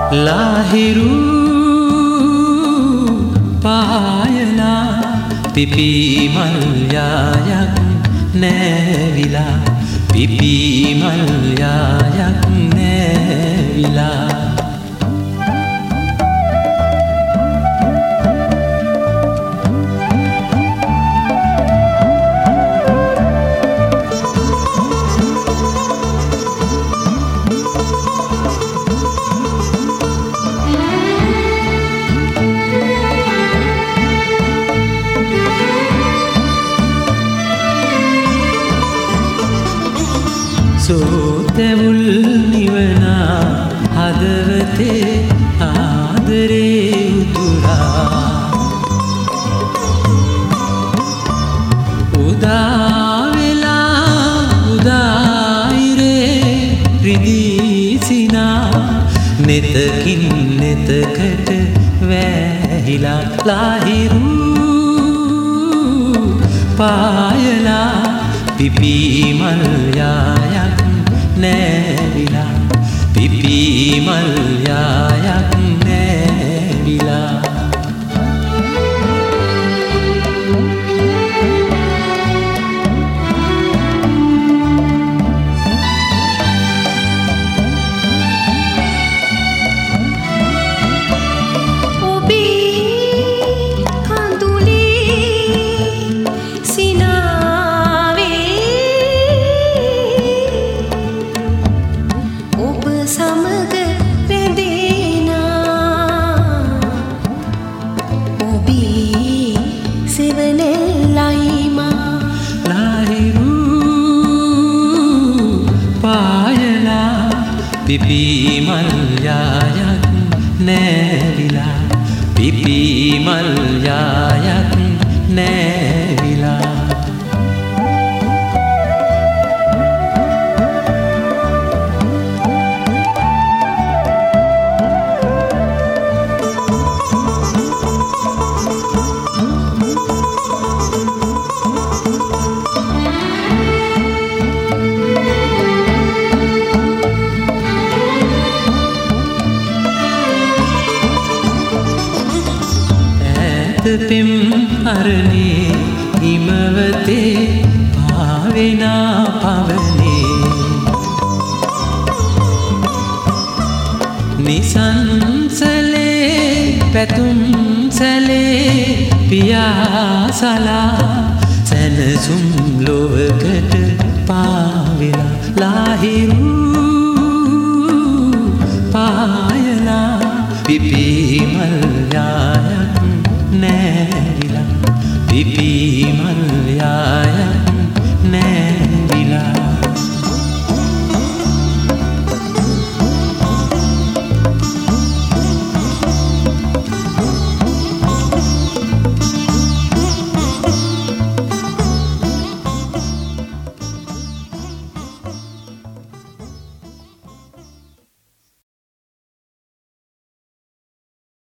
ලාහිරු පායලා පිපි මල් යායක් නැවිලා පිපි මල් යායක් නැවිලා සෝතැවුල් නිවනා හදවතේ ආදරේ උතුරා උදාවෙලා උදායිරේ රිදීසිනා නෙතකින් නෙතකට වැහිලා ලාහිරු පායලා පිපි මල් යායක් නැවිලා පිපි මල් යායක් නැවිලා පිපි මල් යායක් නැවිලා පිපි මල් යායක් නැවිලා පෙම් අරණේ හිමවතේ පාවෙනා පවනේ නිසංසලේ පැතුම් සැලේ පියාසලා සැනසුම් ලොවකට පාවෙලා ලාහිරු